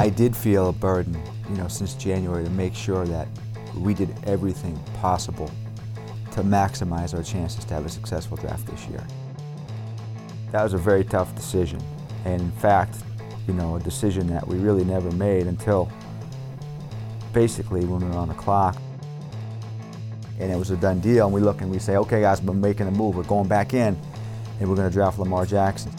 I did feel a burden, since January to make sure that we did everything possible to maximize our chances to have a successful draft this year. That was a very tough decision, and in fact, a decision that we really never made until basically when we were on the clock. And it was a done deal, and we look and we say, okay guys, we're making a move, we're going back in, and we're going to draft Lamar Jackson.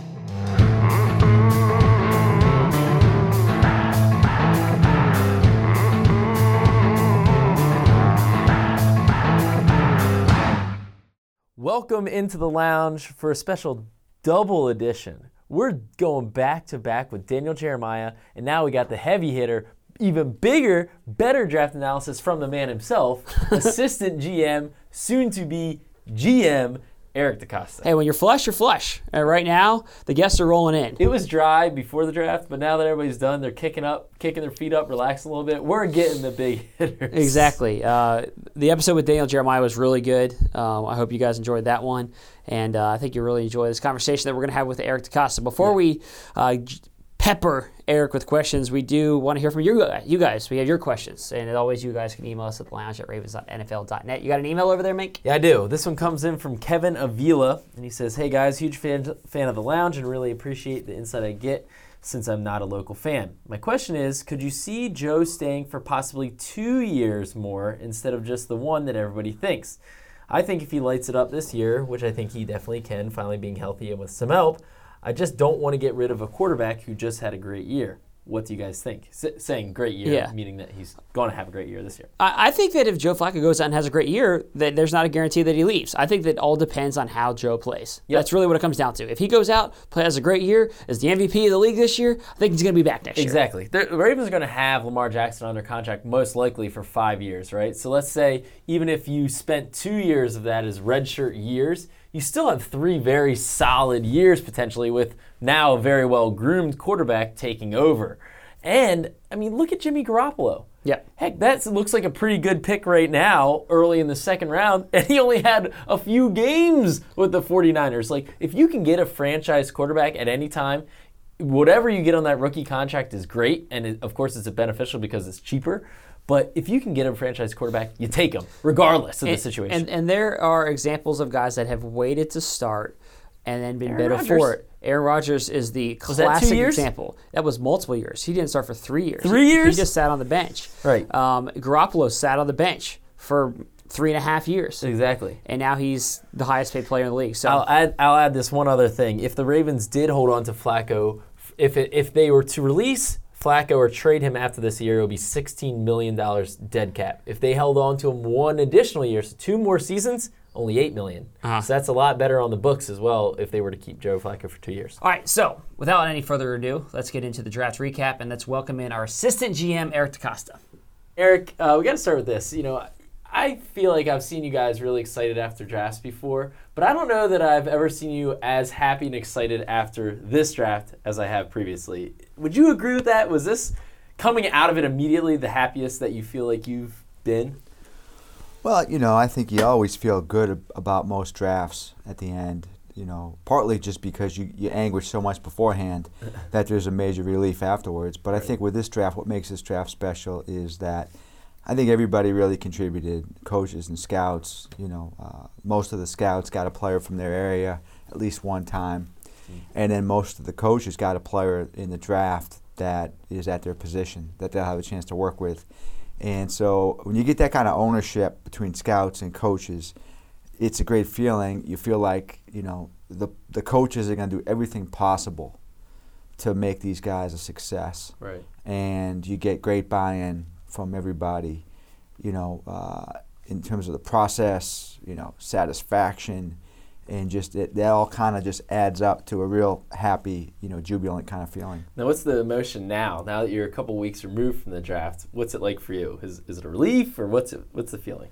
Welcome into the lounge for a special double edition. We're going back to back with Daniel Jeremiah, and now we got the heavy hitter, even bigger, better draft analysis from the man himself, assistant GM, soon to be GM, Eric DeCosta. Hey, when you're flush, you're flush. Right now, the guests are rolling in. It was dry before the draft, but now that everybody's done, they're kicking their feet up, relaxing a little bit. We're getting the big hitters. Exactly. The episode with Daniel Jeremiah was really good. I hope you guys enjoyed that one. And I think you'll really enjoy this conversation that we're going to have with Eric DeCosta. Before we pepper Eric with questions, we do want to hear from you guys. We have your questions. And as always, you guys can email us at thelounge@ravens.nfl.net. You got an email over there, Mink? Yeah, I do. This one comes in from Kevin Avila, and he says, hey guys, huge fan of the lounge and really appreciate the insight I get since I'm not a local fan. My question is, could you see Joe staying for possibly 2 years more instead of just the one that everybody thinks? I think if he lights it up this year, which I think he definitely can, finally being healthy and with some help, I just don't want to get rid of a quarterback who just had a great year. What do you guys think? Saying great year, meaning that he's going to have a great year this year. I think that if Joe Flacco goes out and has a great year, that there's not a guarantee that he leaves. I think that all depends on how Joe plays. Yep. That's really what it comes down to. If he goes out, has a great year, is the MVP of the league this year, I think he's going to be back next year. Exactly. The Ravens are going to have Lamar Jackson under contract most likely for 5 years, right? So let's say even if you spent 2 years of that as redshirt years, you still have 3 very solid years potentially with now a very well-groomed quarterback taking over. And, I mean, look at Jimmy Garoppolo. Yeah. Heck, that looks like a pretty good pick right now, early in the second round, and he only had a few games with the 49ers. Like, if you can get a franchise quarterback at any time, whatever you get on that rookie contract is great, and of course it's beneficial because it's cheaper. But if you can get a franchise quarterback, you take him, regardless of the situation. And there are examples of guys that have waited to start and then been Aaron better for it. Aaron Rodgers is the classic example. That was multiple years. He didn't start for 3 years. 3 years? He just sat on the bench. Right. Garoppolo sat on the bench for 3.5 years. Exactly. And now he's the highest paid player in the league. So I'll add this one other thing. If the Ravens did hold on to Flacco, if they were to release Flacco or trade him after this year, it would be $16 million dead cap. If they held on to him one additional year, so 2 more seasons, only $8 million. So that's a lot better on the books as well if they were to keep Joe Flacco for 2 years. All right, so without any further ado, let's get into the draft recap, and let's welcome in our assistant GM, Eric DeCosta. Eric, we got to start with this. I feel like I've seen you guys really excited after drafts before, but I don't know that I've ever seen you as happy and excited after this draft as I have previously. Would you agree with that? Was this coming out of it immediately the happiest that you feel like you've been? Well, I think you always feel good about most drafts at the end, partly just because you anguish so much beforehand that there's a major relief afterwards. But right. I think with this draft, what makes this draft special is that I think everybody really contributed, coaches and scouts. Most of the scouts got a player from their area at least one time. And then most of the coaches got a player in the draft that is at their position, that they'll have a chance to work with. And so when you get that kind of ownership between scouts and coaches, it's a great feeling. You feel like, the coaches are going to do everything possible to make these guys a success. Right. And you get great buy-in from everybody, in terms of the process, satisfaction, and just that all kind of just adds up to a real happy, jubilant kind of feeling. Now, what's the emotion now that you're a couple weeks removed from the draft? What's it like for you? Is it a relief, or what's the feeling?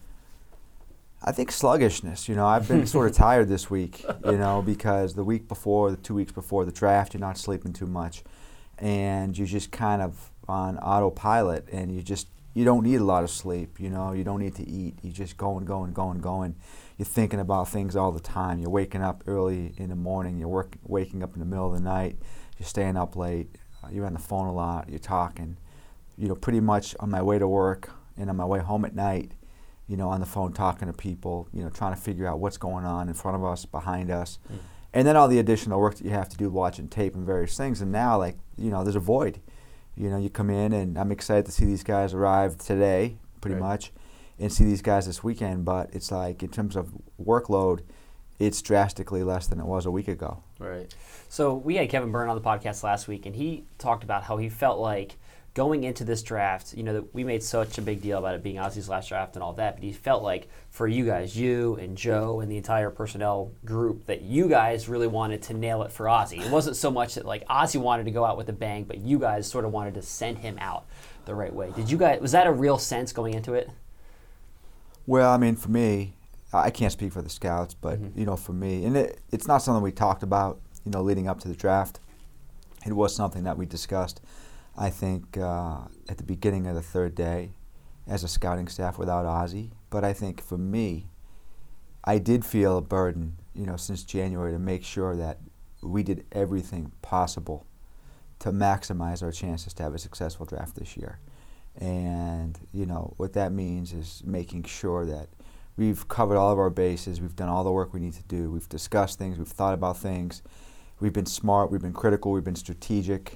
I think sluggishness. I've been sort of tired this week, because the 2 weeks before the draft, you're not sleeping too much, and you're just kind of on autopilot, and you don't need a lot of sleep. You don't need to eat. You're just going. You're thinking about things all the time. You're waking up early in the morning. You're waking up in the middle of the night. You're staying up late. You're on the phone a lot. You're talking. Pretty much on my way to work and on my way home at night, on the phone talking to people, trying to figure out what's going on in front of us, behind us. And then all the additional work that you have to do watching tape and various things. And now, there's a void. You come in, and I'm excited to see these guys arrive today, pretty much, and see these guys this weekend. But it's like, in terms of workload, it's drastically less than it was a week ago. Right. So we had Kevin Byrne on the podcast last week, and he talked about how he felt like going into this draft, that we made such a big deal about it being Ozzy's last draft and all that, but he felt like for you guys, you and Joe and the entire personnel group, that you guys really wanted to nail it for Ozzy. It wasn't so much that Ozzy wanted to go out with a bang, but you guys sort of wanted to send him out the right way. Was that a real sense going into it? Well, for me, I can't speak for the scouts, but for me, and it's not something we talked about, leading up to the draft. It was something that we discussed, I think, at the beginning of the third day as a scouting staff without Ozzy. But I think for me, I did feel a burden, since January, to make sure that we did everything possible to maximize our chances to have a successful draft this year. And, what that means is making sure that we've covered all of our bases, we've done all the work we need to do, we've discussed things, we've thought about things, we've been smart, we've been critical, we've been strategic,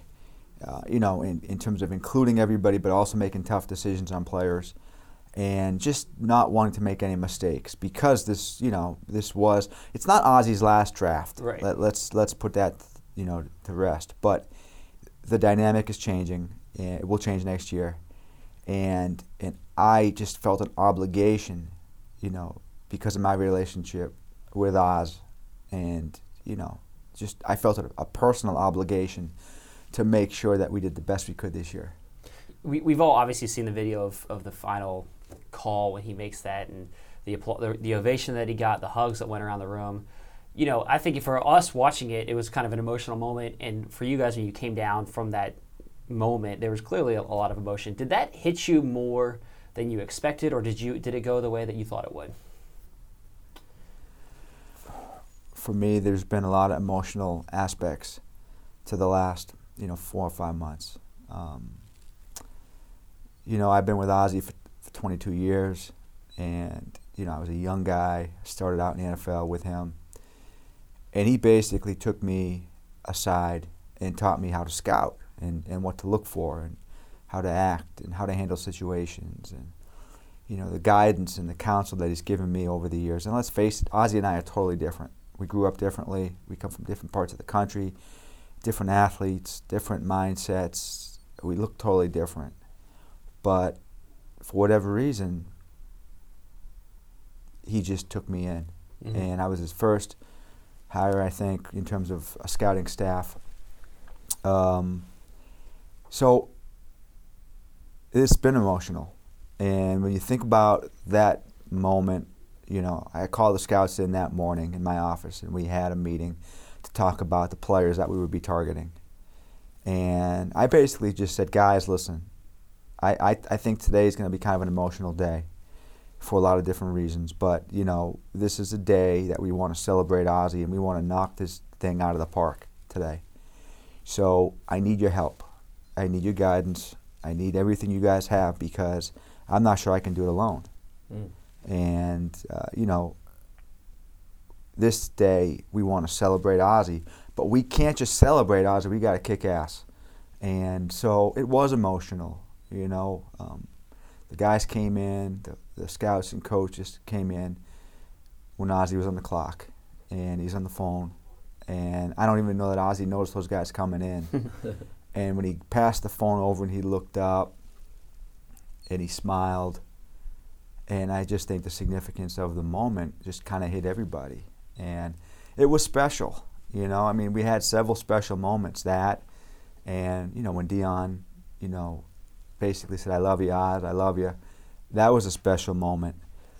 in terms of including everybody, but also making tough decisions on players, and just not wanting to make any mistakes, because it's not Ozzy's last draft. Right. Let's put that, to rest. But the dynamic is changing, and it will change next year, and I just felt an obligation, because of my relationship with Oz, and I felt a personal obligation to make sure that we did the best we could this year. We've all obviously seen the video of the final call when he makes that, and the ovation that he got, the hugs that went around the room. I think for us watching it, it was kind of an emotional moment, and for you guys, when you came down from that moment, there was clearly a lot of emotion. Did that hit you more than you expected, or did it go the way that you thought it would? For me, there's been a lot of emotional aspects to the last 4 or 5 months. I've been with Ozzy for 22 years, and I was a young guy, started out in the NFL with him, and he basically took me aside and taught me how to scout and what to look for and how to act and how to handle situations, and the guidance and the counsel that he's given me over the years. And let's face it, Ozzy and I are totally different. We grew up differently. We come from different parts of the country, different athletes, different mindsets. We look totally different. But for whatever reason, he just took me in. Mm-hmm. And I was his first hire, I think, in terms of a scouting staff. So it's been emotional. And when you think about that moment, I called the scouts in that morning in my office, and we had a meeting to talk about the players that we would be targeting. And I basically just said, guys, listen, I think today is going to be kind of an emotional day for a lot of different reasons, but, this is a day that we want to celebrate Ozzy, and we want to knock this thing out of the park today. So I need your help. I need your guidance. I need everything you guys have, because I'm not sure I can do it alone. And, this day we want to celebrate Ozzy, but we can't just celebrate Ozzy, we got to kick ass. And so it was emotional, The guys came in, the scouts and coaches came in when Ozzy was on the clock, and he's on the phone. And I don't even know that Ozzy noticed those guys coming in. And when he passed the phone over and he looked up and he smiled, and I just think the significance of the moment just kind of hit everybody. And it was special, we had several special moments, that, and, when Dion, basically said, I love you, Oz, I love you. That was a special moment.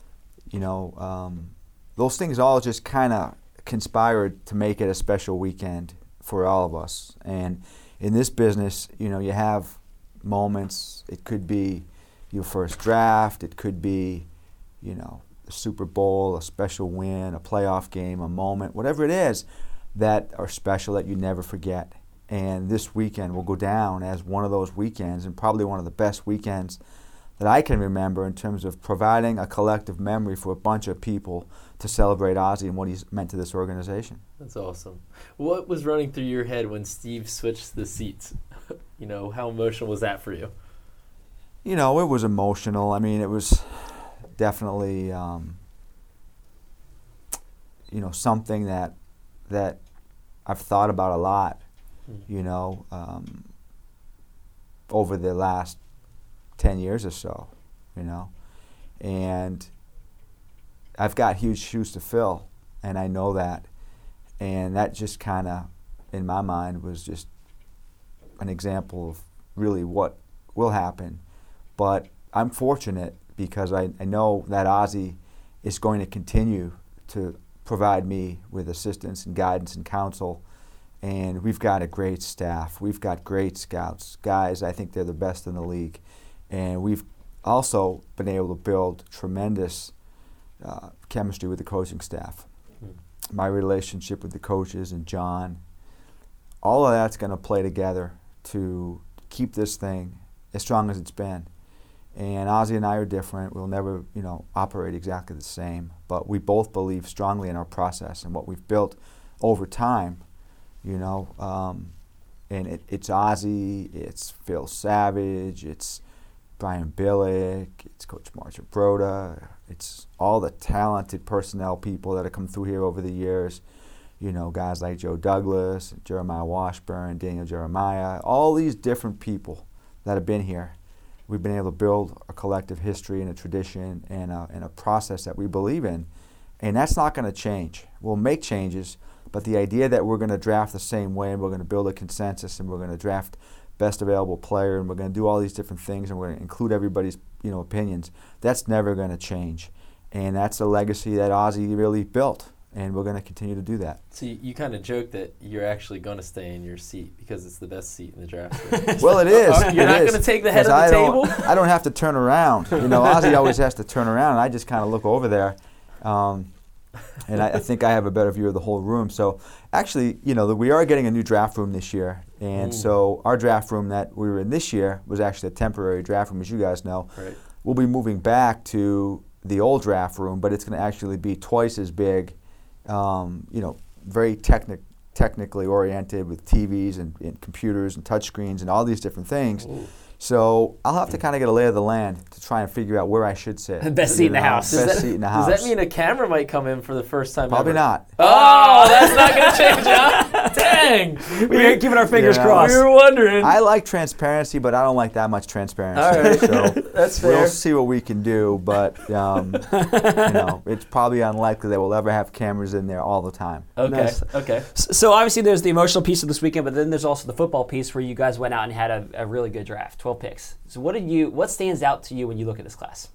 Those things all just kind of conspired to make it a special weekend for all of us. And in this business, you have moments. It could be your first draft. It could be, the Super Bowl, a special win, a playoff game, a moment, whatever it is that are special that you never forget. And this weekend will go down as one of those weekends, and probably one of the best weekends that I can remember in terms of providing a collective memory for a bunch of people to celebrate Ozzie and what he's meant to this organization. That's awesome. What was running through your head when Steve switched the seats? How emotional was that for you? It was emotional. I mean, it was definitely, something that I've thought about a lot, over the last 10 years or so, and I've got huge shoes to fill, and I know that, and that just kind of, in my mind, was just an example of really what will happen. But I'm fortunate because I know that Ozzie is going to continue to provide me with assistance and guidance and counsel, and we've got a great staff. We've got great scouts. Guys, I think they're the best in the league. And we've also been able to build tremendous chemistry with the coaching staff. My relationship with the coaches and John, all of that's going to play together to keep this thing as strong as it's been. And Ozzie and I are different. We'll never, operate exactly the same. But we both believe strongly in our process and what we've built over time, and it's Ozzie, it's Phil Savage, it's Brian Billick, it's Coach Marcia Broda, it's all the talented personnel people that have come through here over the years, guys like Joe Douglas, Jeremiah Washburn, Daniel Jeremiah, all these different people that have been here. We've been able to build a collective history and a tradition and a process that we believe in, and that's not going to change. We'll make changes, but the idea that we're going to draft the same way and we're going to build a consensus and we're going to draft best available player and we're going to do all these different things and we're going to include everybody's opinions, that's never going to change. And that's a legacy that Ozzie really built, and we're going to continue to do that. So you kind of joke that you're actually going to stay in your seat because it's the best seat in the draft. Well, it is. You're not going to take the head of the table? I don't have to turn around. Ozzie always has to turn around, and I just kind of look over there. And I think I have a better view of the whole room. So actually, we are getting a new draft room this year. And so our draft room that we were in this year was actually a temporary draft room, as you guys know. Right. We'll be moving back to the old draft room, but it's going to actually be twice as big, very technically oriented with TVs and computers and touchscreens and all these different things. Ooh. So I'll have to kind of get a lay of the land to try and figure out where I should sit. Best seat in the house. Best seat in the house. Does that mean a camera might come in for the first time Probably ever? not. Oh, that's not going to change, huh? Dang. We're keeping our fingers crossed. We were wondering. I like transparency, but I don't like that much transparency. All right. So That's fair. we'll see what we can do, but it's probably unlikely that we'll ever have cameras in there all the time. Okay. Nice. Okay. So obviously there's the emotional piece of this weekend, but then there's also the football piece where you guys went out and had a really good draft, 12 picks. So what stands out to you when you look at this class?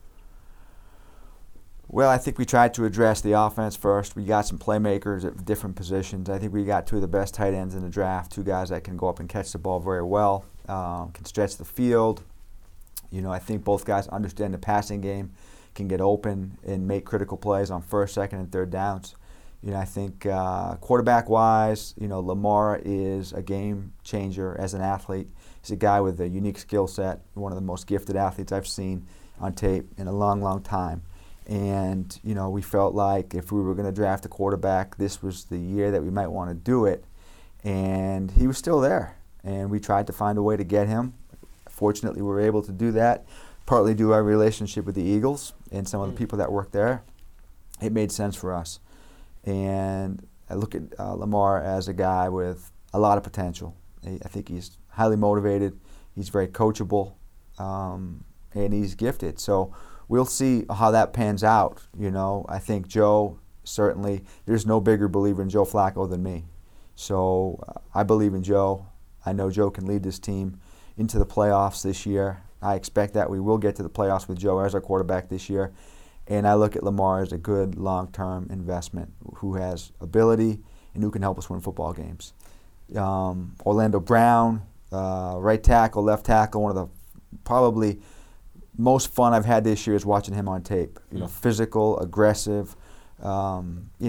Well, I think we tried to address the offense first. We got some playmakers at different positions. I think we got two of the best tight ends in the draft, two guys that can go up and catch the ball very well, can stretch the field. I think both guys understand the passing game, can get open and make critical plays on first, second, and third downs. I think quarterback-wise, Lamar is a game changer as an athlete. He's a guy with a unique skill set, one of the most gifted athletes I've seen on tape in a long, long time. And, we felt like if we were going to draft a quarterback, this was the year that we might want to do it. And he was still there. And we tried to find a way to get him. Fortunately, we were able to do that, partly due to our relationship with the Eagles and some of the people that work there. It made sense for us. And I look at Lamar as a guy with a lot of potential. I think he's highly motivated. He's very coachable, and he's gifted. So we'll see how that pans out. I think Joe, certainly, there's no bigger believer in Joe Flacco than me. So I believe in Joe. I know Joe can lead this team into the playoffs this year. I expect that we will get to the playoffs with Joe as our quarterback this year. And I look at Lamar as a good long-term investment who has ability and who can help us win football games. Orlando Brown, right tackle, left tackle, one of the probably most fun I've had this year is watching him on tape. Physical, aggressive,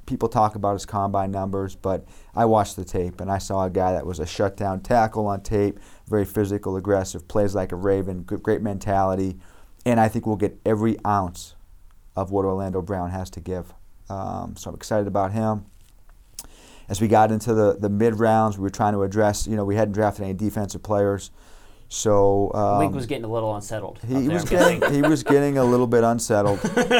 people talk about his combine numbers, but I watched the tape and I saw a guy that was a shutdown tackle on tape, very physical, aggressive, plays like a Raven, great mentality, and I think we'll get every ounce of what Orlando Brown has to give. So I'm excited about him. As we got into the mid-rounds, we were trying to address, we hadn't drafted any defensive players. So Wink was getting a little unsettled. He was getting a little bit unsettled.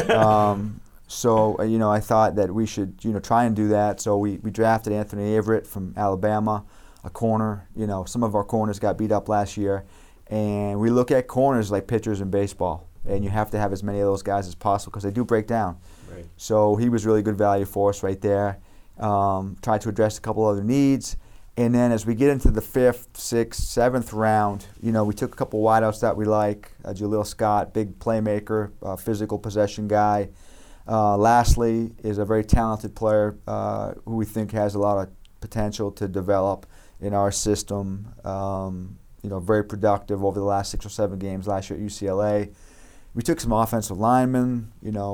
So I thought that we should try and do that. So we drafted Anthony Averett from Alabama, a corner. Some of our corners got beat up last year, and we look at corners like pitchers in baseball, and you have to have as many of those guys as possible because they do break down. Right. So he was really good value for us right there. Tried to address a couple other needs. And then as we get into the 5th, 6th, 7th round, we took a couple wideouts that we like. Jaleel Scott, big playmaker, physical possession guy. Lastly is a very talented player who we think has a lot of potential to develop in our system. Very productive over the last 6 or 7 games last year at UCLA. We took some offensive linemen,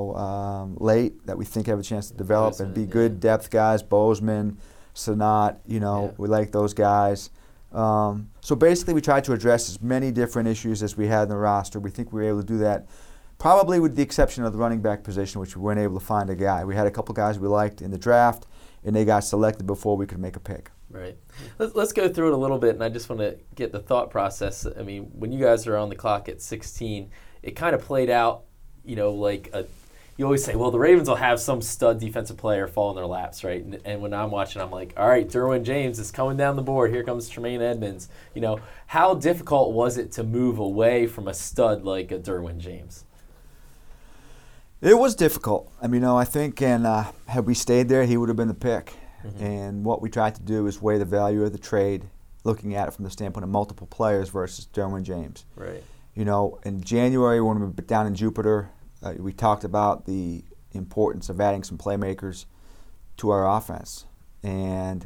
late that we think have a chance to develop and be good depth guys. Bozeman, Sanat, we like those guys. So basically we tried to address as many different issues as we had in the roster. We think we were able to do that, probably with the exception of the running back position, which we weren't able to find a guy. We had a couple guys we liked in the draft, and they got selected before we could make a pick. Right. Let's go through it a little bit, and I just want to get the thought process. I mean, when you guys are on the clock at 16, it kind of played out, you always say, well, the Ravens will have some stud defensive player fall in their laps, right? And when I'm watching, I'm like, all right, Derwin James is coming down the board. Here comes Tremaine Edmonds. How difficult was it to move away from a stud like a Derwin James? It was difficult. I think, had we stayed there, he would have been the pick. Mm-hmm. And what we tried to do is weigh the value of the trade, looking at it from the standpoint of multiple players versus Derwin James. Right. In January when we were down in Jupiter, we talked about the importance of adding some playmakers to our offense. And,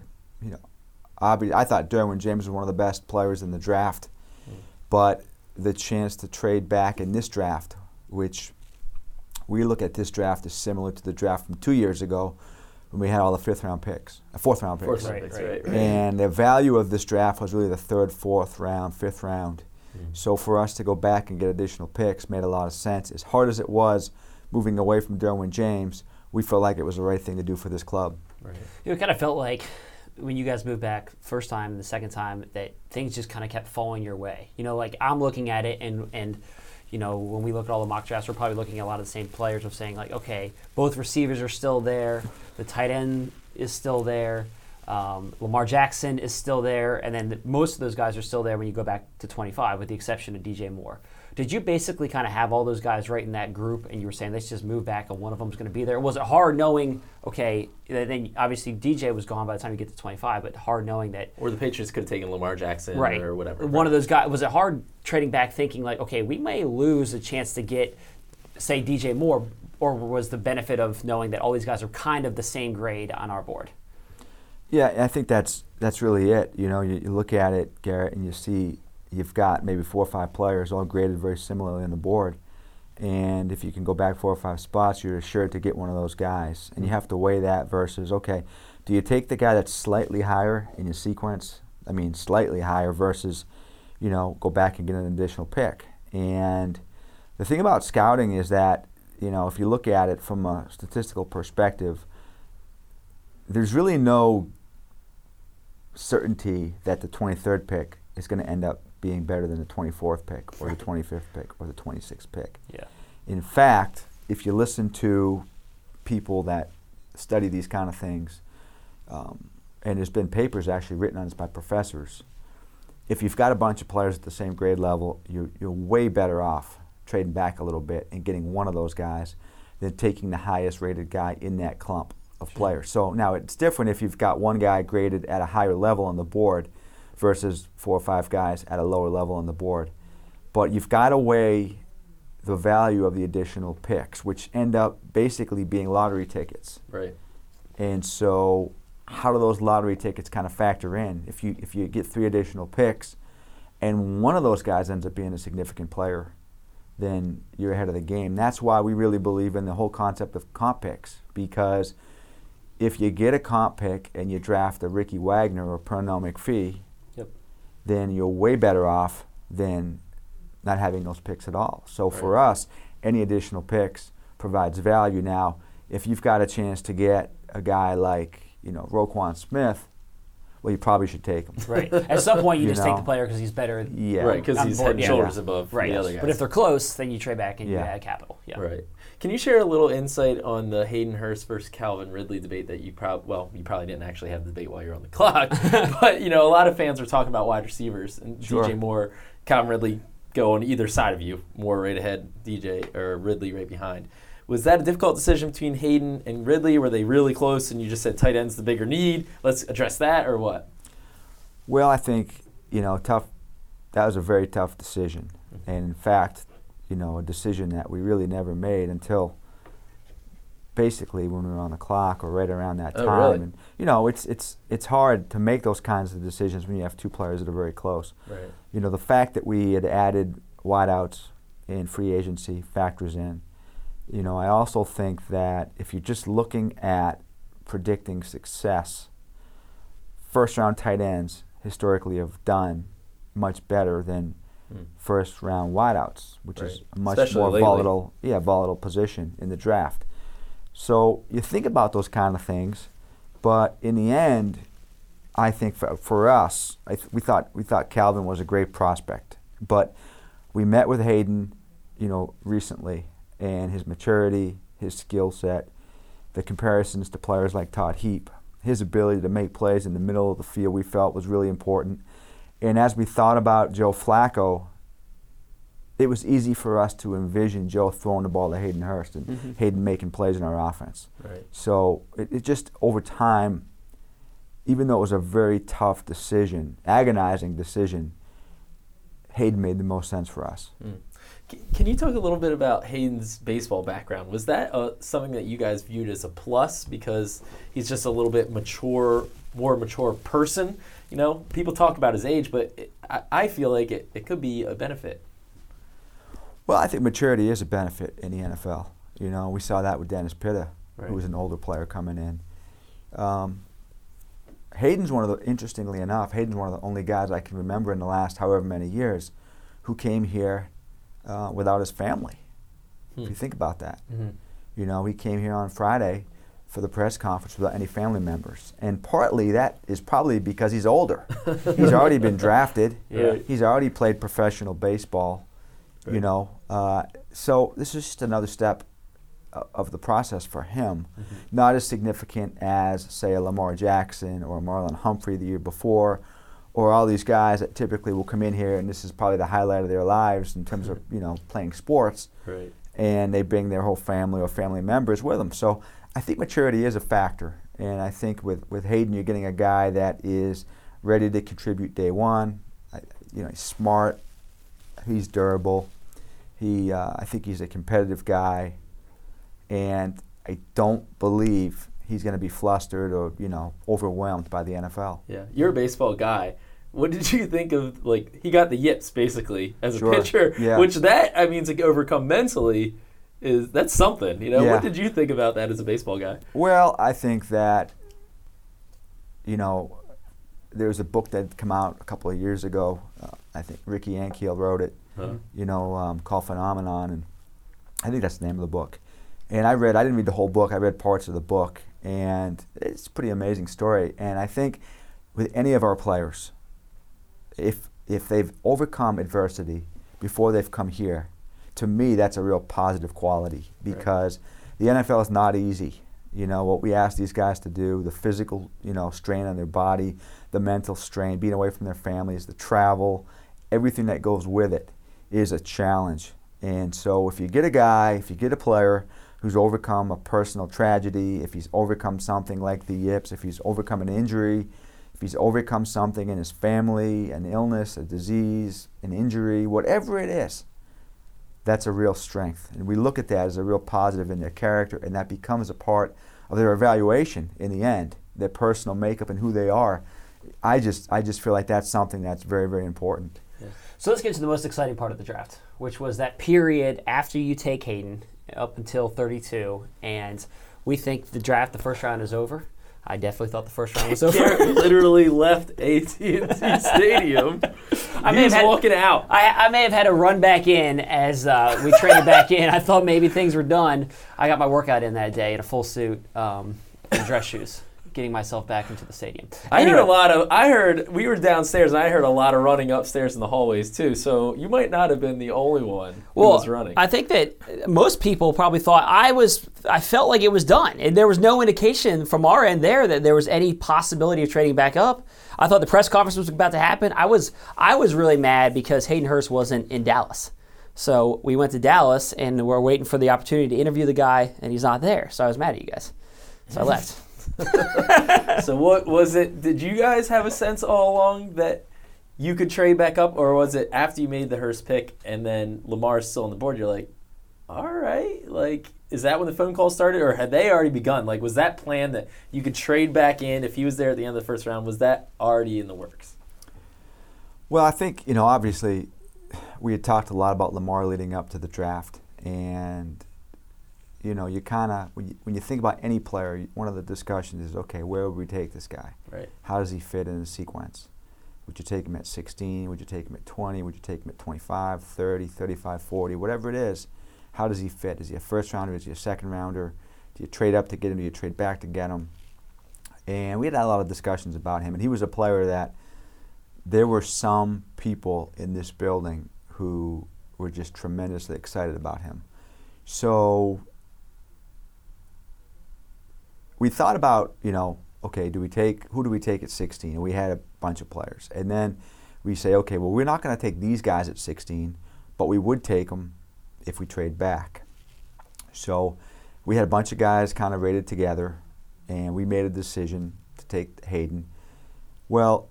I thought Derwin James was one of the best players in the draft. But the chance to trade back in this draft, which we look at this draft as similar to the draft from 2 years ago when we had all the fourth round picks. Right. And the value of this draft was really the 3rd, 4th round, 5th round. So for us to go back and get additional picks made a lot of sense. As hard as it was moving away from Derwin James, we felt like it was the right thing to do for this club. Right. It kind of felt like when you guys moved back first time and the second time that things just kind of kept falling your way. I'm looking at it and when we look at all the mock drafts, we're probably looking at a lot of the same players of saying like, okay, both receivers are still there, the tight end is still there. Lamar Jackson is still there, and then most of those guys are still there when you go back to 25, with the exception of DJ Moore. Did you basically kind of have all those guys right in that group, and you were saying let's just move back, and one of them is going to be there? Was it hard knowing, okay, then obviously DJ was gone by the time you get to 25, but hard knowing that... Or the Patriots could have taken Lamar Jackson or whatever. One of those guys, was it hard trading back thinking like, okay, we may lose a chance to get, say, DJ Moore, or was the benefit of knowing that all these guys are kind of the same grade on our board? Yeah, I think that's really it. You look at it, Garrett, and you see you've got maybe 4 or 5 players all graded very similarly on the board. And if you can go back 4 or 5 spots, you're assured to get one of those guys. And you have to weigh that versus, okay, do you take the guy that's slightly higher in your sequence? Slightly higher versus, go back and get an additional pick. And the thing about scouting is that, if you look at it from a statistical perspective, there's really no certainty that the 23rd pick is going to end up being better than the 24th pick or the 25th pick or the 26th pick. Yeah. In fact, if you listen to people that study these kind of things, and there's been papers actually written on this by professors, if you've got a bunch of players at the same grade level, you're way better off trading back a little bit and getting one of those guys than taking the highest rated guy in that clump of players. So now it's different if you've got one guy graded at a higher level on the board versus 4 or 5 guys at a lower level on the board. But you've got to weigh the value of the additional picks, which end up basically being lottery tickets. Right. And so how do those lottery tickets kind of factor in? If you get 3 additional picks and one of those guys ends up being a significant player, then you're ahead of the game. That's why we really believe in the whole concept of comp picks, because if you get a comp pick and you draft a Ricky Wagner or Pernell McPhee, then you're way better off than not having those picks at all. So for us, any additional picks provides value. Now, if you've got a chance to get a guy like, Roquan Smith, well, you probably should take him. Right. At some point, you just take the player because he's better. Yeah. Right, because he's head and shoulders above the other guys. But if they're close, then you trade back and you add capital. Yeah. Right. Can you share a little insight on the Hayden Hurst versus Calvin Ridley debate that you probably didn't actually have the debate while you're on the clock, but a lot of fans are talking about wide receivers and DJ Moore, Calvin Ridley go on either side of you, Moore right ahead, DJ or Ridley right behind. Was that a difficult decision between Hayden and Ridley? Were they really close and you just said tight end's the bigger need? Let's address that, or what? Well, I think, tough. That was a very tough decision. Mm-hmm. And in fact, a decision that we really never made until basically when we were on the clock or right around that time. Really? And it's hard to make those kinds of decisions when you have two players that are very close. Right. The fact that we had added wideouts in free agency factors in. I also think that if you're just looking at predicting success, first-round tight ends historically have done much better than first-round wideouts, which is a much Especially more lately. volatile position in the draft. So you think about those kind of things, but in the end, I think for us, we thought Calvin was a great prospect, but we met with Hayden, recently. And his maturity, his skill set, the comparisons to players like Todd Heap, his ability to make plays in the middle of the field we felt was really important. And as we thought about Joe Flacco, it was easy for us to envision Joe throwing the ball to Hayden Hurst and Hayden making plays in our offense. Right. So it just, over time, even though it was a very tough decision, agonizing decision, Hayden made the most sense for us. Can you talk a little bit about Hayden's baseball background? Was that something that you guys viewed as a plus because he's just a little bit more mature person? People talk about his age, but I feel like it could be a benefit. Well, I think maturity is a benefit in the NFL. We saw that with Dennis Pitta, who was an older player coming in. Hayden's interestingly enough, Hayden's one of the only guys I can remember in the last however many years who came here without his family. If you think about that. He came here on Friday for the press conference without any family members. And partly that is probably because he's older. He's already been drafted. He's already played professional baseball. So this is just another step of the process for him. Not as significant as, say, a Lamar Jackson or Marlon Humphrey the year before, or all these guys that typically will come in here and this is probably the highlight of their lives in terms of playing sports, and they bring their whole family or family members with them. So I think maturity is a factor, and I think with Hayden you're getting a guy that is ready to contribute day one. He's smart, he's durable, I think he's a competitive guy, and I don't believe he's going to be flustered or overwhelmed by the NFL. Yeah, you're a baseball guy. What did you think of, he got the yips basically as a pitcher, which to overcome mentally that's something, What did you think about that as a baseball guy? Well, I think that, there's a book that had come out a couple of years ago. I think Ricky Ankiel wrote it, called Phenomenon, and I think that's the name of the book. And I didn't read the whole book, I read parts of the book, and it's a pretty amazing story. And I think with any of our players, if they've overcome adversity before they've come here, to me that's a real positive quality, because the NFL is not easy. What we ask these guys to do, the physical, strain on their body, the mental strain, being away from their families, the travel, everything that goes with it is a challenge. And so if you get a player who's overcome a personal tragedy, if he's overcome something like the yips, if he's overcome an injury, if he's overcome something in his family, an illness, a disease, an injury, whatever it is, that's a real strength. And we look at that as a real positive in their character, and that becomes a part of their evaluation in the end, their personal makeup and who they are. I just feel like that's something that's very, very important. Yeah. So let's get to the most exciting part of the draft, which was that period after you take Hayden up until 32, and we think the first round is over. I definitely thought the first round was over. Garrett literally left AT&T Stadium. He was walking out. I may have had to run back in as we traded back in. I thought maybe things were done. I got my workout in that day in a full suit and dress shoes, getting myself back into the stadium. I heard we were downstairs and I heard a lot of running upstairs in the hallways too. So you might not have been the only one who was running. I think that most people probably thought I felt like it was done. And there was no indication from our end there that there was any possibility of trading back up. I thought the press conference was about to happen. I was really mad because Hayden Hurst wasn't in Dallas. So we went to Dallas and we're waiting for the opportunity to interview the guy and he's not there. So I was mad at you guys. So I left. So what was it? Did you guys have a sense all along that you could trade back up, or was it after you made the Hurst pick and then Lamar's still on the board, you're like, all right, like, is that when the phone call started, or had they already begun? Like, was that plan that you could trade back in if he was there at the end of the first round? Was that already in the works? Well, I think, obviously we had talked a lot about Lamar leading up to the draft, and you kind of, when you think about any player, one of the discussions is, okay, where would we take this guy? Right. How does he fit in the sequence? Would you take him at 16? Would you take him at 20? Would you take him at 25, 30, 35, 40, whatever it is? How does he fit? Is he a first rounder? Is he a second rounder? Do you trade up to get him? Do you trade back to get him? And we had a lot of discussions about him. And he was a player that there were some people in this building who were just tremendously excited about him. So we thought about, okay, who do we take at 16? And we had a bunch of players. And then we say, okay, well, we're not going to take these guys at 16, but we would take them if we trade back. So we had a bunch of guys kind of rated together, and we made a decision to take Hayden. Well,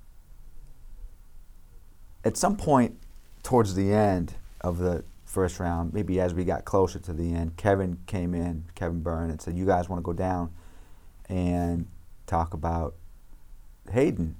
at some point towards the end of the first round, maybe as we got closer to the end, Kevin Byrne, and said, you guys want to go down and talk about Hayden?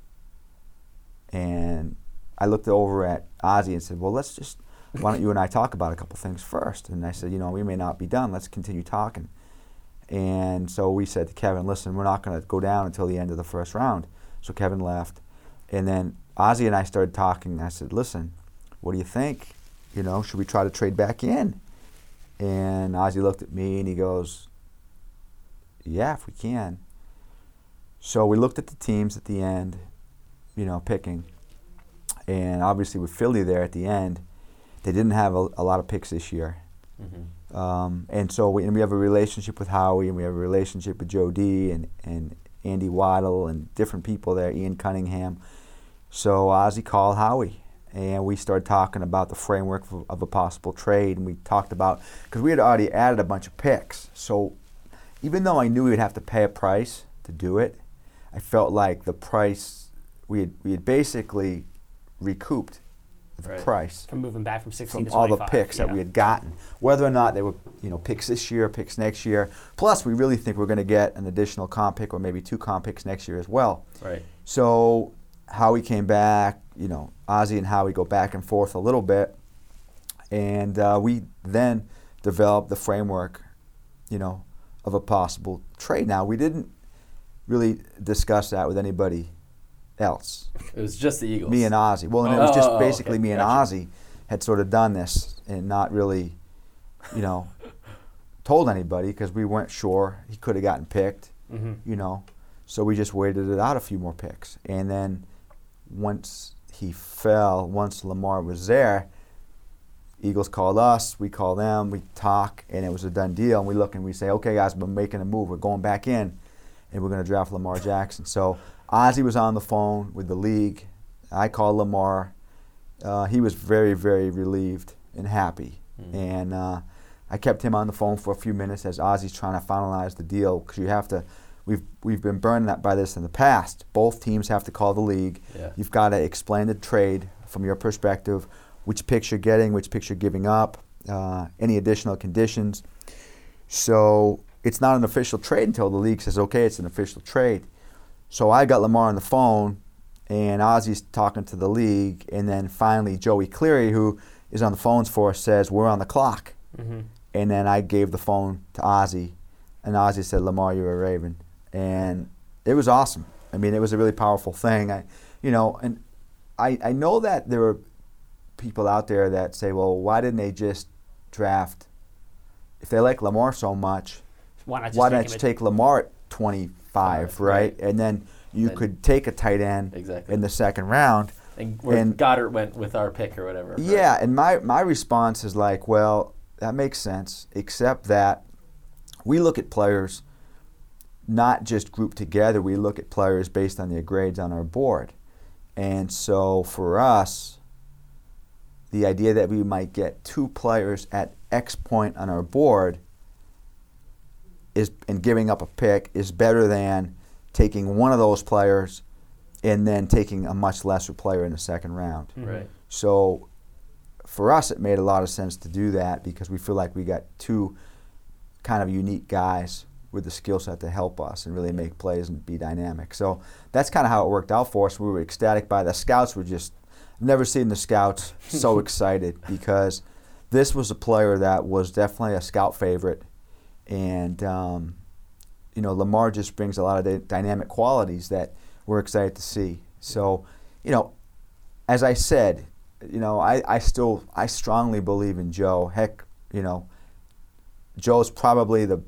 And I looked over at Ozzie and said, well, why don't you and I talk about a couple things first? And I said, we may not be done. Let's continue talking. And so we said to Kevin, listen, we're not going to go down until the end of the first round. So Kevin left. And then Ozzie and I started talking. I said, listen, what do you think? Should we try to trade back in? And Ozzie looked at me and he goes, yeah, if we can. So we looked at the teams at the end, picking. And obviously with Philly there at the end, they didn't have a lot of picks this year. Mm-hmm. And so we have a relationship with Howie, and we have a relationship with Joe D and Andy Waddle and different people there, Ian Cunningham. So Ozzie called Howie, and we started talking about the framework of a possible trade, and we talked about, because we had already added a bunch of picks. So even though I knew we would have to pay a price to do it, I felt like the price, we had basically recouped the price from moving back from 16 to 25. All the picks that we had gotten, whether or not they were picks this year, picks next year. Plus, we really think we're going to get an additional comp pick or maybe 2 comp picks next year as well. Right. So Howie came back. Ozzie and Howie go back and forth a little bit, and we then developed the framework, of a possible trade. Now, we didn't really discuss that with anybody else. It was just the Eagles. Me and Ozzie. Well, and it was just basically me and Ozzie had sort of done this and not really, told anybody because we weren't sure he could have gotten picked, So we just waited it out a few more picks. And then once Lamar was there, Eagles called us, we called them, we talk, and it was a done deal. And we look and we say, okay, guys, we're making a move. We're going back in, and we're going to draft Lamar Jackson. So Ozzie was on the phone with the league. I called Lamar. He was very, very relieved and happy. Mm-hmm. And I kept him on the phone for a few minutes as Ozzie's trying to finalize the deal, because you have to. We've been burned by this in the past. Both teams have to call the league. Yeah. You've got to explain the trade from your perspective, which picks you're getting, which picks you're giving up, any additional conditions. So it's not an official trade until the league says, okay, it's an official trade. So I got Lamar on the phone, and Ozzie's talking to the league, and then finally Joey Cleary, who is on the phones for us, says, we're on the clock. Mm-hmm. And then I gave the phone to Ozzie, and Ozzie said, "Lamar, you're a Raven," and it was awesome. I mean, it was a really powerful thing. I know that there are people out there that say, "Well, why didn't they just draft? If they like Lamar so much, Why not just take Lamar at 25, right? And then you could take a tight end in the second round." And Goddard went with our pick or whatever. Right? Yeah, and my response is like, well, that makes sense, except that we look at players not just grouped together. We look at players based on their grades on our board. And so for us, the idea that we might get 2 players at X point on our board and giving up a pick is better than taking one of those players and then taking a much lesser player in the second round. Right. So for us, it made a lot of sense to do that because we feel like we got 2 kind of unique guys with the skill set to help us and really make plays and be dynamic. So that's kind of how it worked out for us. We were ecstatic by the scouts. I've never seen the scouts so excited because this was a player that was definitely a scout favorite. And, Lamar just brings a lot of dynamic qualities that we're excited to see. So, as I said, I strongly believe in Joe. Heck, Joe's probably the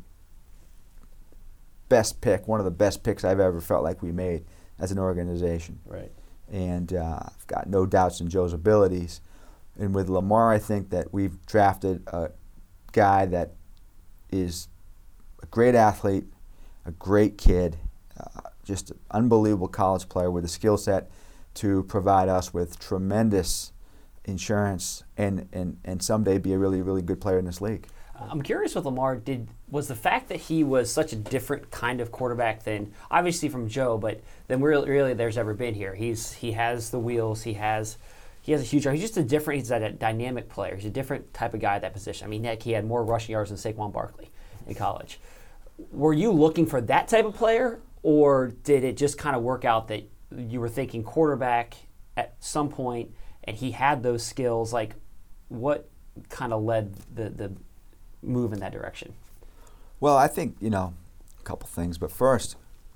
best pick, one of the best picks I've ever felt like we made as an organization. Right. And I've got no doubts in Joe's abilities. And with Lamar, I think that we've drafted a guy that is a great athlete, a great kid, just an unbelievable college player with a skill set to provide us with tremendous insurance and someday be a really, really good player in this league. I'm curious with Lamar, was the fact that he was such a different kind of quarterback than, obviously from Joe, but than really there's ever been here. He has the wheels, he has a huge arm. He's a dynamic player. He's a different type of guy at that position. I mean, heck, he had more rushing yards than Saquon Barkley in college. Were you looking for that type of player, or did it just kind of work out that you were thinking quarterback at some point and he had those skills? Like, what kind of led the move in that direction? Well, I think, a couple things. But first,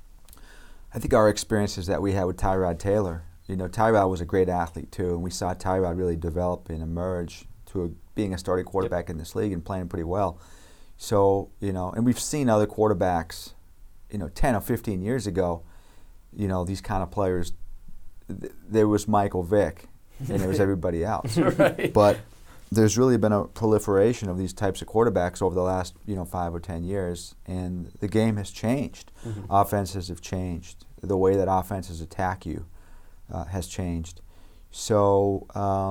I think our experiences that we had with Tyrod Taylor, Tyrod was a great athlete too, and we saw Tyrod really develop and emerge to being a starting quarterback in this league and playing pretty well. So, and we've seen other quarterbacks, 10 or 15 years ago, these kind of players, there was Michael Vick and there was everybody else. Right. But there's really been a proliferation of these types of quarterbacks over the last 5 or 10 years, and the game has changed. Mm-hmm. Offenses have changed. The way that offenses attack you has changed. So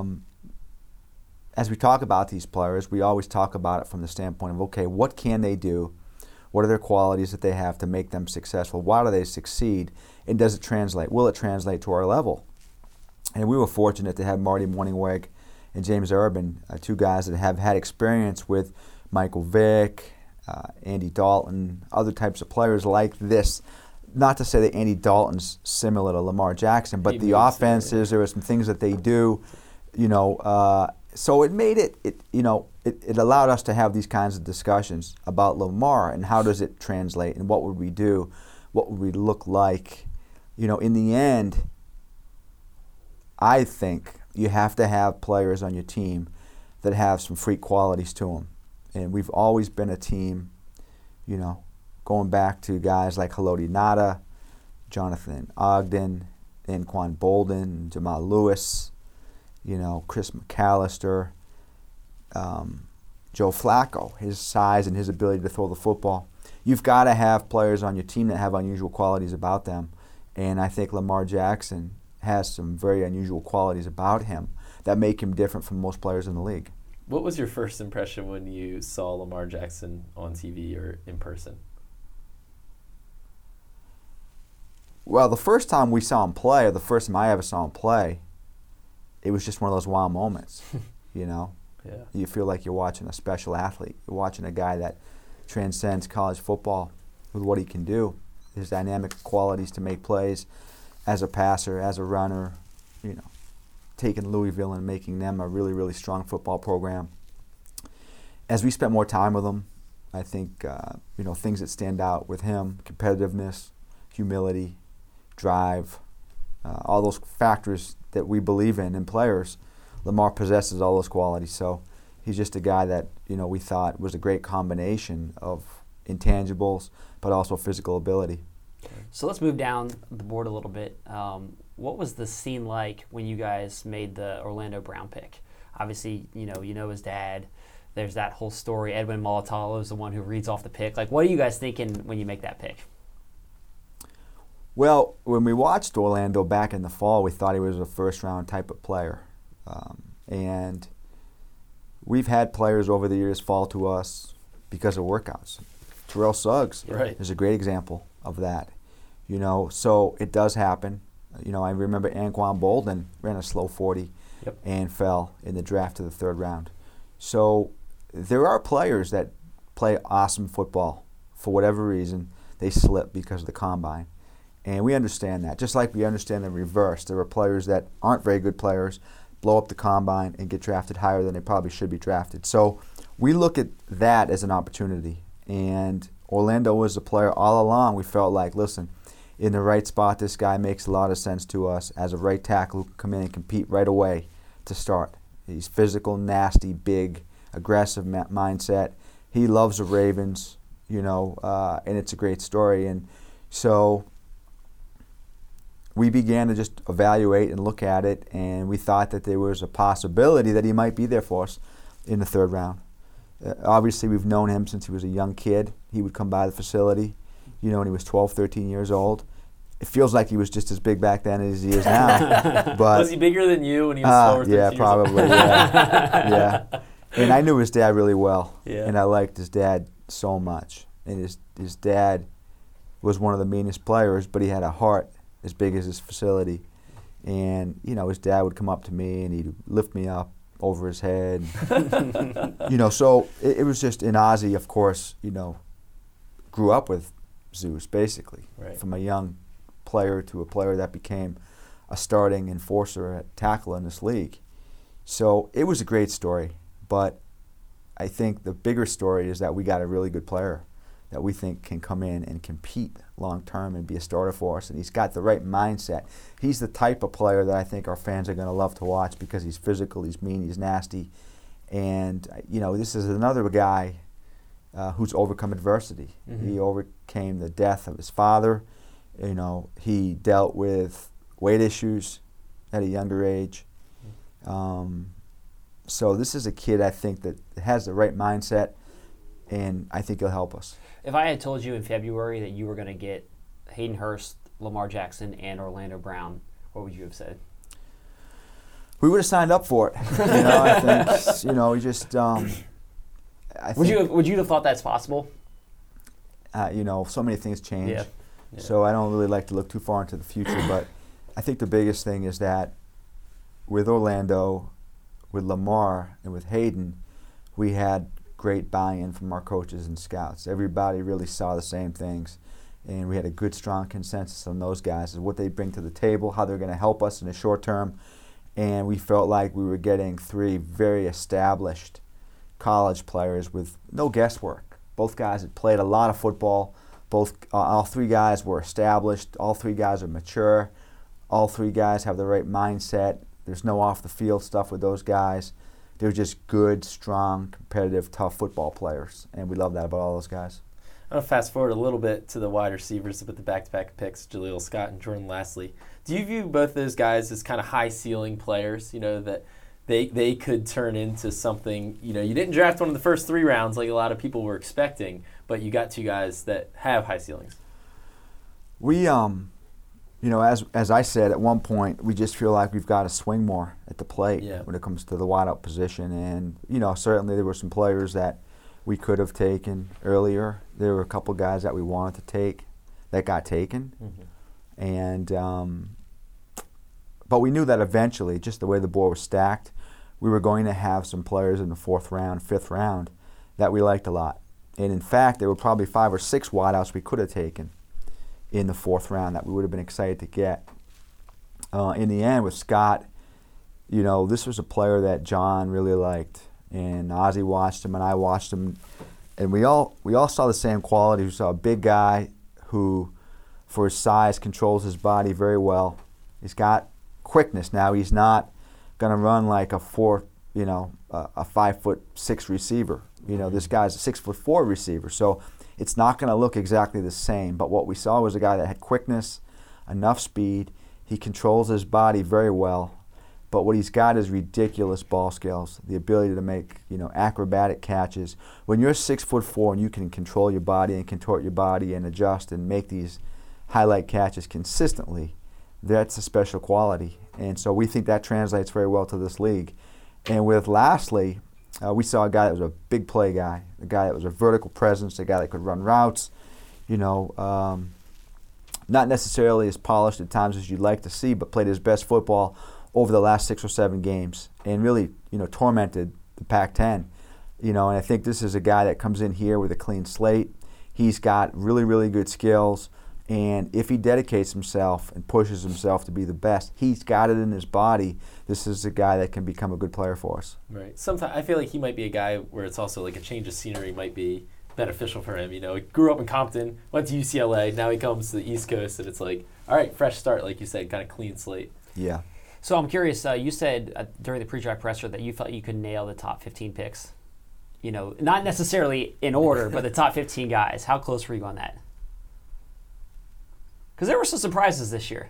as we talk about these players, we always talk about it from the standpoint of, okay, what can they do? What are their qualities that they have to make them successful? Why do they succeed? And does it translate? Will it translate to our level? And we were fortunate to have Marty Mornhinweg and James Urban, 2 guys that have had experience with Michael Vick, Andy Dalton, other types of players like this. Not to say that Andy Dalton's similar to Lamar Jackson, but the offenses, there are some things that they do, so it made it allowed us to have these kinds of discussions about Lamar and how does it translate and what would we do, what would we look like. In the end, I think you have to have players on your team that have some freak qualities to them. And we've always been a team, going back to guys like Haloti Ngata, Jonathan Ogden, Anquan Bolden, Jamal Lewis, Chris McAllister, Joe Flacco, his size and his ability to throw the football. You've got to have players on your team that have unusual qualities about them. And I think Lamar Jackson has some very unusual qualities about him that make him different from most players in the league. What was your first impression when you saw Lamar Jackson on TV or in person? Well, the first time we saw him play, or the first time I ever saw him play, it was just one of those wow moments, Yeah. You feel like you're watching a special athlete. You're watching a guy that transcends college football with what he can do, his dynamic qualities to make plays as a passer, as a runner, taking Louisville and making them a really, really strong football program. As we spent more time with him, I think things that stand out with him: competitiveness, humility, drive, all those factors that we believe in players. Lamar possesses all those qualities. So he's just a guy that we thought was a great combination of intangibles, but also physical ability. So let's move down the board a little bit. What was the scene like when you guys made the Orlando Brown pick? Obviously, you know his dad. There's that whole story. Edwin Molitalo is the one who reads off the pick. Like, what are you guys thinking when you make that pick? Well, when we watched Orlando back in the fall, we thought he was a first-round type of player. And we've had players over the years fall to us because of workouts. Terrell Suggs is a great example of that. So it does happen. I remember Anquan Bolden ran a slow 40 and fell in the draft to the third round. So there are players that play awesome football. For whatever reason, they slip because of the combine. And we understand that. Just like we understand the reverse. There are players that aren't very good players, blow up the combine, and get drafted higher than they probably should be drafted. So we look at that as an opportunity. And Orlando was a player all along. We felt like, listen, in the right spot, this guy makes a lot of sense to us as a right tackle who can come in and compete right away to start. He's physical, nasty, big, aggressive mindset. He loves the Ravens, and it's a great story. And so we began to just evaluate and look at it, and we thought that there was a possibility that he might be there for us in the third round. Obviously, we've known him since he was a young kid. He would come by the facility, when he was 12, 13 years old. It feels like he was just as big back then as he is now. But was he bigger than you when he was 12 or 13 yeah, years probably, old? yeah. And I knew his dad really well, Yeah. and I liked his dad so much. And his dad was one of the meanest players, but he had a heart as big as his facility. And, his dad would come up to me and he'd lift me up over his head. So it was just, and Ozzie, of course, grew up with Zeus, basically, from a young player to a player that became a starting enforcer at tackle in this league. So it was a great story, but I think the bigger story is that we got a really good player that we think can come in and compete long term and be a starter for us, and he's got the right mindset. He's the type of player that I think our fans are going to love to watch because he's physical, he's mean, he's nasty, and this is another guy who's overcome adversity. Mm-hmm. He overcame the death of his father. He dealt with weight issues at a younger age. So this is a kid I think that has the right mindset, and I think he'll help us. If I had told you in February that you were going to get Hayden Hurst, Lamar Jackson, and Orlando Brown, what would you have said? We would have signed up for it. I think, just. Would you have thought that's possible? So many things change. Yeah. So I don't really like to look too far into the future, but I think the biggest thing is that with Orlando, with Lamar, and with Hayden, we had great buy-in from our coaches and scouts. Everybody really saw the same things, and we had a good, strong consensus on those guys and what they bring to the table, how they're going to help us in the short term, and we felt like we were getting three very established college players with no guesswork. Both guys had played a lot of football. All three guys were established. All three guys are mature. All three guys have the right mindset. There's no off-the-field stuff with those guys. They're just good, strong, competitive, tough football players, and we love that about all those guys. I'm going to fast forward a little bit to the wide receivers with the back-to-back picks, Jaleel Scott and Jordan Lastly. Do you view both those guys as kind of high-ceiling players, that they could turn into something? You didn't draft one of the first 3 rounds like a lot of people were expecting, but you got 2 guys that have high ceilings. We, as I said at one point, we just feel like we've got to swing more at the plate when it comes to the wideout position. And, certainly there were some players that we could have taken earlier. There were a couple guys that we wanted to take that got taken. Mm-hmm. And but we knew that eventually, just the way the board was stacked, we were going to have some players in the 4th round, 5th round that we liked a lot. And in fact, there were probably 5 or 6 wideouts we could have taken in the 4th round that we would have been excited to get. In the end, with Scott, this was a player that John really liked. And Ozzie watched him, and I watched him and we all saw the same quality. We saw a big guy who, for his size, controls his body very well. He's got quickness. Now he's not going to run like a 5'6" receiver. This guy's a 6'4" receiver. So it's not going to look exactly the same. But what we saw was a guy that had quickness, enough speed. He controls his body very well. But what he's got is ridiculous ball skills, the ability to make, acrobatic catches. When you're 6'4" and you can control your body and contort your body and adjust and make these highlight catches consistently, that's a special quality. And so we think that translates very well to this league. And with Lastly, we saw a guy that was a big play guy, a guy that was a vertical presence, a guy that could run routes, not necessarily as polished at times as you'd like to see, but played his best football over the last 6 or 7 games and really, tormented the Pac-10. And I think this is a guy that comes in here with a clean slate. He's got really, really good skills. And if he dedicates himself and pushes himself to be the best, he's got it in his body. This is a guy that can become a good player for us. Right. Sometimes I feel like he might be a guy where it's also like a change of scenery might be beneficial for him. He grew up in Compton, went to UCLA, now he comes to the East Coast, and it's like, all right, fresh start, like you said, kind of clean slate. Yeah. So I'm curious, you said during the pre-draft presser that you felt you could nail the top 15 picks. Not necessarily in order, but the top 15 guys. How close were you on that? Because there were some surprises this year.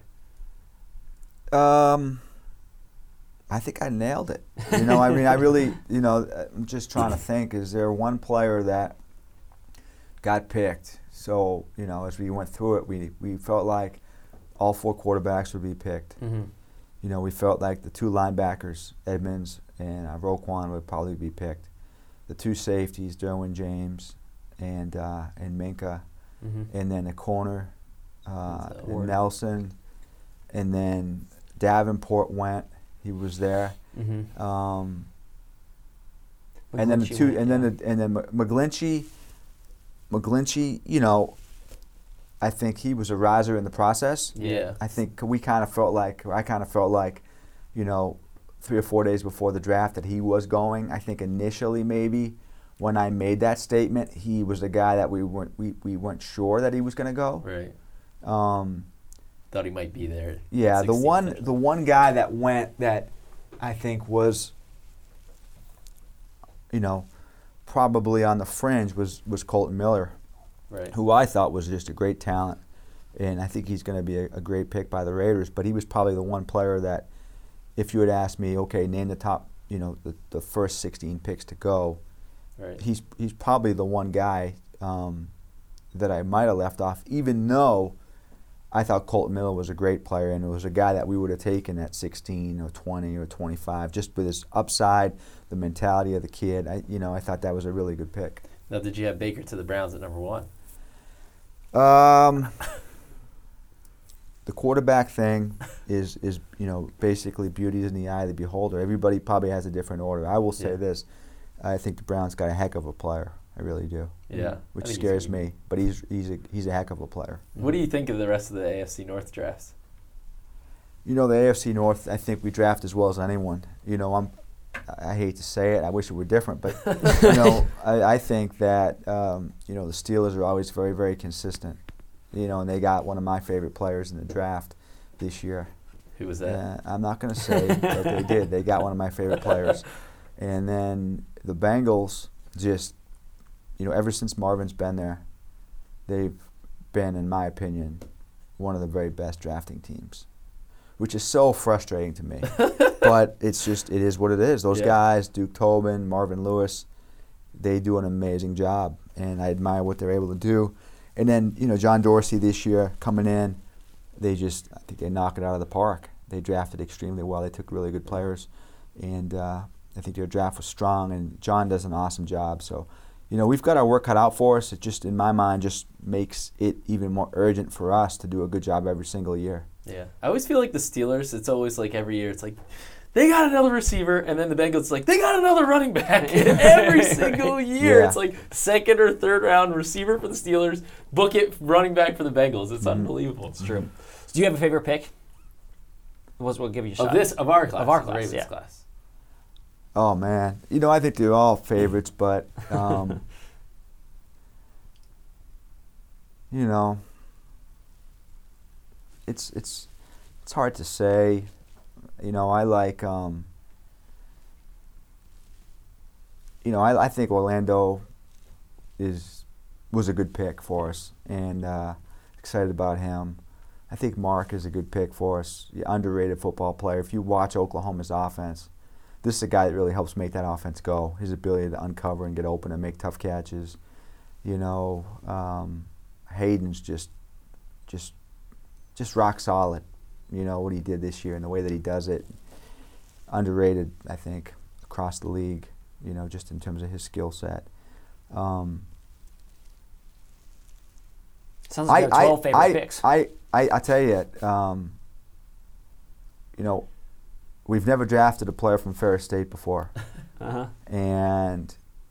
I think I nailed it. I really, I'm just trying to think, is there one player that got picked? So, as we went through it, we felt like all 4 quarterbacks would be picked. Mm-hmm. We felt like the 2 linebackers, Edmonds and Roquan, would probably be picked. The 2 safeties, Derwin James and Minka, mm-hmm. and then the corner, Nelson, and then Davenport went. He was there. Mm-hmm. And then McGlinchey. I think he was a riser in the process. Yeah. I think I kind of felt like, 3 or 4 days before the draft that he was going. I think initially maybe when I made that statement, he was the guy that we weren't sure that he was going to go. Right. Thought he might be there. Yeah, the one guy that went that I think was, probably on the fringe was Colton Miller. Right. Who I thought was just a great talent, and I think he's going to be a great pick by the Raiders. But he was probably the one player that, if you had asked me, okay, name the top, the first 16 picks to go, right. He's probably the one guy that I might have left off, even though I thought Colton Miller was a great player and it was a guy that we would have taken at 16 or 20 or 25, just with his upside, the mentality of the kid. I thought that was a really good pick. Now, did you have Baker to the Browns at number 1? The quarterback thing is basically beauty is in the eye of the beholder. Everybody probably has a different order. I will say this: I think the Browns got a heck of a player. I really do. Yeah, which scares me. But he's a heck of a player. What do you think of the rest of the AFC North drafts? The AFC North, I think we draft as well as anyone. I hate to say it. I wish it were different, but I think that the Steelers are always very, very consistent. And they got one of my favorite players in the draft this year. Who was that? I'm not going to say, but they did. They got one of my favorite players. And then the Bengals just, ever since Marvin's been there, they've been, in my opinion, one of the very best drafting teams, which is so frustrating to me. But it is what it is. Those guys, Duke Tobin, Marvin Lewis, they do an amazing job, and I admire what they're able to do. And then, John Dorsey this year coming in, I think they knock it out of the park. They drafted extremely well. They took really good players, and I think their draft was strong, and John does an awesome job. So, we've got our work cut out for us. It just, in my mind, just makes it even more urgent for us to do a good job every single year. Yeah. I always feel like the Steelers, it's always like every year, it's like, they got another receiver, and then the Bengals like, they got another running back every single year. Yeah. It's like 2nd or 3rd round receiver for the Steelers, book it running back for the Bengals. It's unbelievable. It's true. Do you have a favorite pick? We'll give you a shot. Of our class. Of our the class, Ravens class. Oh, man. I think they're all favorites, but, you know, it's hard to say. You know, I like, you know, I think Orlando was a good pick for us, and excited about him. I think Mark is a good pick for us, underrated football player. If you watch Oklahoma's offense, this is a guy that really helps make that offense go. His ability to uncover and get open and make tough catches. You know, Hayden's just rock solid. You know, what he did this year and the way that he does it. Underrated, I think, across the league, you know, just in terms of his skill set. Sounds like you have 12 favorite picks. I tell you, you know, we've never drafted a player from Ferris State before. Uh-huh. And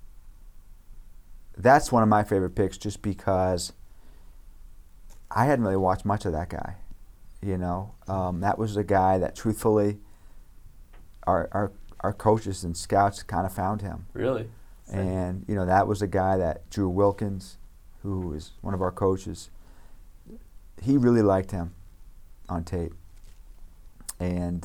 that's one of my favorite picks just because I hadn't really watched much of that guy. You know, that was a guy that truthfully our coaches and scouts kind of found him. Really? And, you know, that was a guy that Drew Wilkins, who is one of our coaches, he really liked him on tape. And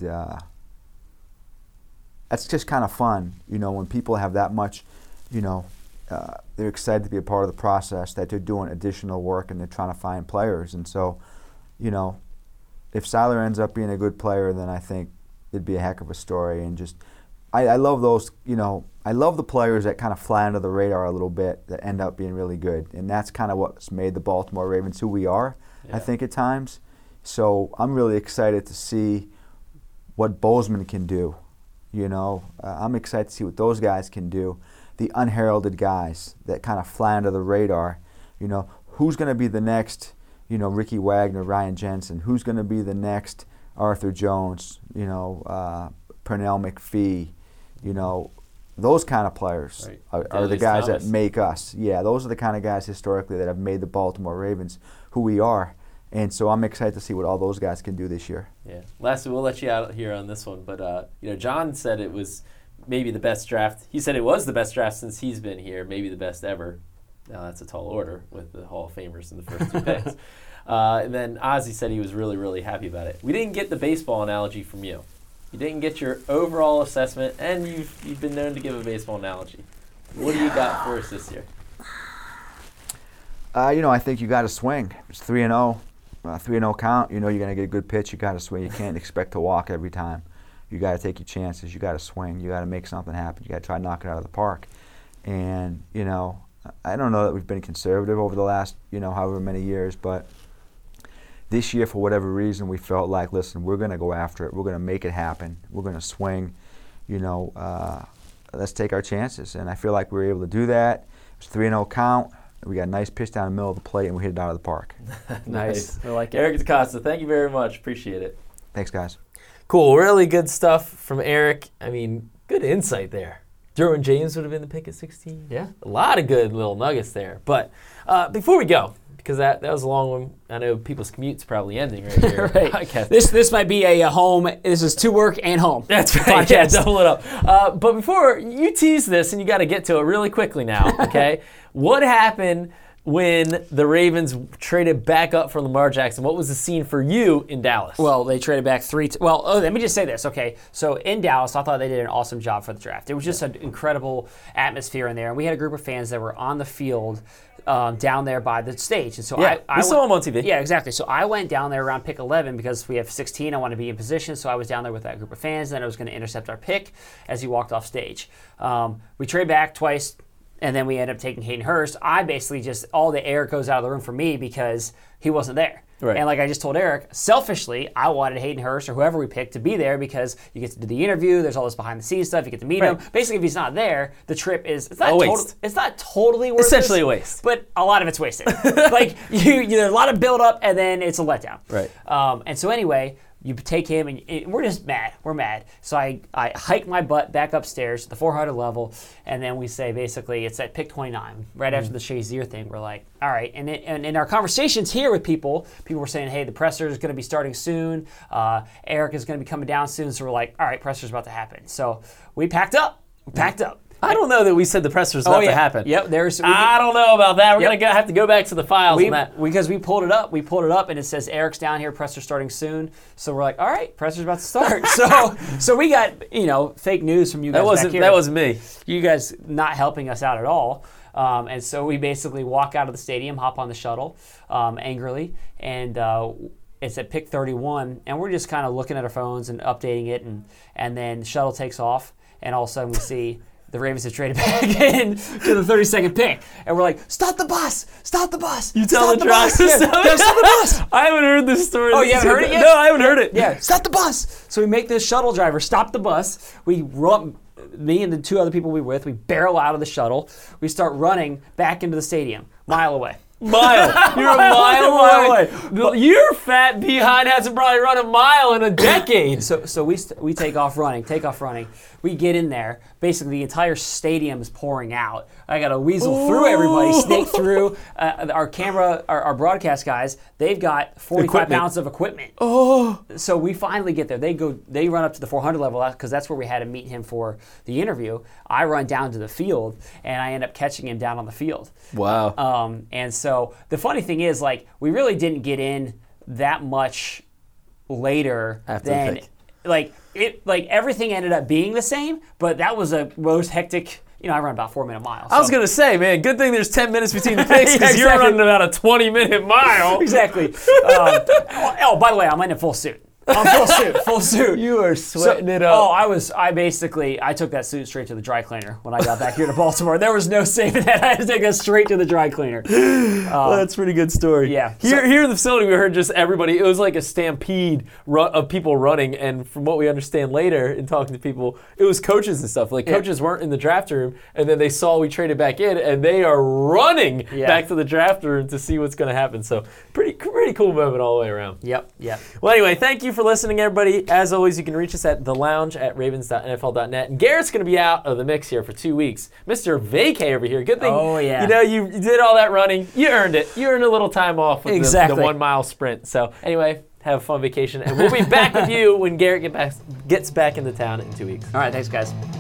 that's just kind of fun, you know, when people have that much, you know, they're excited to be a part of the process, that they're doing additional work and they're trying to find players. And so, you know, if Siler ends up being a good player, then I think it'd be a heck of a story. And just, I love those, you know, I love the players that kind of fly under the radar a little bit that end up being really good. And that's kind of what's made the Baltimore Ravens who we are, I think, at times. So I'm really excited to see what Bozeman can do. You know, I'm excited to see what those guys can do. The unheralded guys that kind of fly under the radar. You know, who's going to be the next, you know, Ricky Wagner, Ryan Jensen? Who's going to be the next Arthur Jones? You know, Pernell McPhee. You know, those kind of players are the guys that make us. Yeah, those are the kind of guys historically that have made the Baltimore Ravens who we are. And so I'm excited to see what all those guys can do this year. Yeah. Lastly, we'll let you out here on this one, but you know, John said it was maybe the best draft. He said it was the best draft since he's been here, maybe the best ever. Now that's a tall order with the Hall of Famers in the first two picks. And then Ozzie said he was really, really happy about it. We didn't get the baseball analogy from you. You didn't get your overall assessment, and you've been known to give a baseball analogy. What do you got for us this year? You know, I think you got to swing. It's 3-0. 3-0 count. You know you're going to get a good pitch. You got to swing. You can't expect to walk every time. You got to take your chances. You got to swing. You got to make something happen. You got to try to knock it out of the park. And, you know, I don't know that we've been conservative over the last, you know, however many years, but this year, for whatever reason, we felt like, listen, we're going to go after it. We're going to make it happen. We're going to swing. You know, let's take our chances. And I feel like we were able to do that. It was 3-0 count. We got a nice pitch down the middle of the plate, and we hit it out of the park. Nice. I like it. Eric DeCosta, thank you very much. Appreciate it. Thanks, guys. Cool. Really good stuff from Eric. I mean, good insight there. Derwin James would have been the pick at 16. Yeah. A lot of good little nuggets there. But before we go, because that was a long one, I know people's commute's probably ending right here. Right. This might be a home. This is to work and home. That's right. Yeah, double it up. But before you tease this, and you got to get to it really quickly now, okay? What happened when the Ravens traded back up for Lamar Jackson? What was the scene for you in Dallas? Well, they traded back let me just say this, okay? So in Dallas, I thought they did an awesome job for the draft. It was just an incredible atmosphere in there, and we had a group of fans that were on the field down there by the stage. And so we saw them on TV. Yeah, exactly. So I went down there around pick 11 because we have 16. I want to be in position, so I was down there with that group of fans, and then I was going to intercept our pick as he walked off stage. We traded back twice, and then we ended up taking Hayden Hurst. I basically just, all the air goes out of the room for me because he wasn't there. Right. And like I just told Eric, selfishly, I wanted Hayden Hurst or whoever we picked to be there because you get to do the interview, there's all this behind the scenes stuff, you get to meet him. Basically, if he's not there, the trip is, it's not totally worthless. Essentially a waste. But a lot of it's wasted. Like, there's a lot of build up and then it's a letdown. Right. And so anyway, you take him, and we're just mad. We're mad. So I hike my butt back upstairs to the 400 level, and then we say, basically, it's at pick 29, right after the Shazier thing. We're like, all right. And in our conversations here with people were saying, hey, the presser is going to be starting soon. Eric is going to be coming down soon. So we're like, all right, presser's about to happen. So we packed up. I don't know that we said the presser's about to happen. Yep, I don't know about that. We're going to have to go back to the files on that. Because we pulled it up, and it says Eric's down here, presser starting soon. So we're like, all right, presser's about to start. so we got, fake news from you guys back here. That wasn't me. You guys not helping us out at all. And so we basically walk out of the stadium, hop on the shuttle angrily, and it's at pick 31, and we're just kind of looking at our phones and updating it, and then the shuttle takes off, and all of a sudden we see the Ravens have traded back in to the 32nd pick. And we're like, stop the bus! Stop the bus! You tell the driver to stop the bus! I haven't heard this story. Oh, you haven't heard it yet? No, I haven't heard it. Yeah, stop the bus! So we make this shuttle driver stop the bus. We run, me and the two other people we were with, we barrel out of the shuttle. We start running back into the stadium, mile away. Mile. You're a mile away. Your fat behind hasn't probably run a mile in a decade. So we take off running. We get in there. Basically, the entire stadium is pouring out. I got to weasel through everybody, snake through. Our broadcast guys, they've got 45 pounds of equipment. So we finally get there. They run up to the 400 level because that's where we had to meet him for the interview. I run down to the field, and I end up catching him down on the field. Wow. And so the funny thing is, we really didn't get in that much later after the pick. Everything ended up being the same, but that was a most hectic. I run about 4-minute miles. I was going to say, man, good thing there's 10 minutes between the picks because you're running about a 20-minute mile. Exactly. By the way, I'm in a full suit. I'm full suit. You are sweating it up. I took that suit straight to the dry cleaner when I got back here to Baltimore. There was no saving that. I had to take that straight to the dry cleaner. Well, that's a pretty good story. Yeah. Here in the facility, we heard just everybody. It was like a stampede of people running, and from what we understand later in talking to people, it was coaches and stuff. Coaches weren't in the draft room, and then they saw we traded back in, and they are running back to the draft room to see what's going to happen. So pretty cool moment all the way around. Yep. Well, anyway, thank you for listening, everybody. As always, you can reach us at thelounge@ravens.nfl.net. And Garrett's going to be out of the mix here for 2 weeks. Mr. Vacay over here. Good thing. Oh, yeah. You did all that running. You earned it. You earned a little time off with the 1 mile sprint. So anyway, have a fun vacation. And we'll be back with you when Garrett gets back into town in 2 weeks. All right. Thanks, guys.